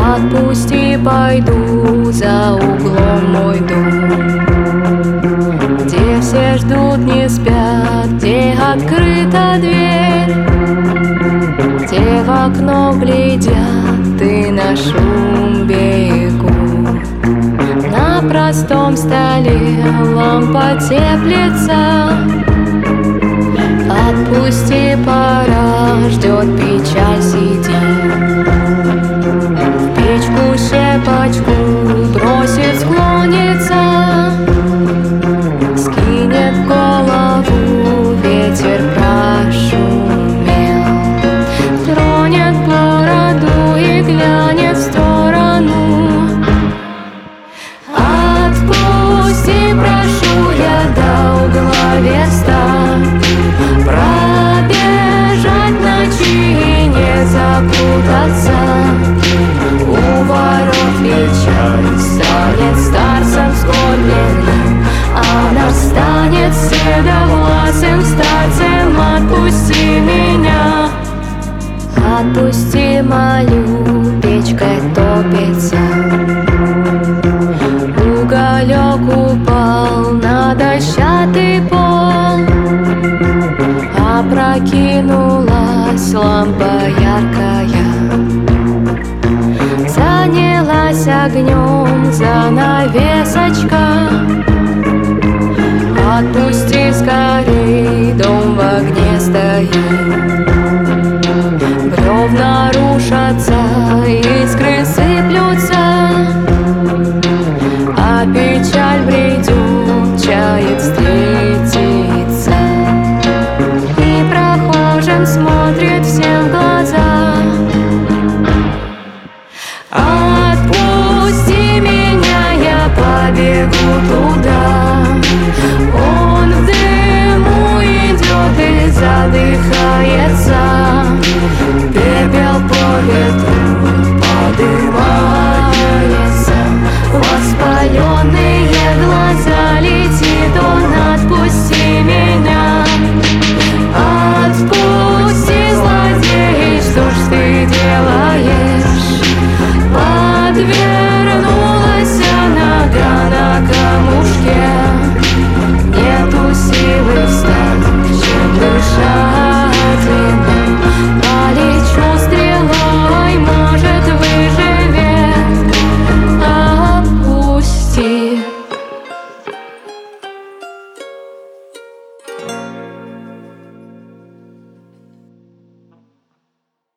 Отпусти, пойду за углом мой дом, где все ждут, не спят, где открыта дверь, где в окно глядят и на шум бегут. На простом столе лампа теплится. Отпусти, пора, ждет печаль, сидит. В печку щепочку бросит, склонится, скинет голову, ветер прошумел, тронет бороду и глянет в сторону. Отпусти, прошу я, до угла верста, пробежать ночи и не запутаться. У ворот печаль станет старцем скорбным, она станет седовласым старцем. Отпусти меня, отпусти, молю, печкой топится. Уголек упал на дощатый пол, опрокинулась лампа яркая, занялась огнем занавесочка. Отпусти скорей, дом в огне стоит.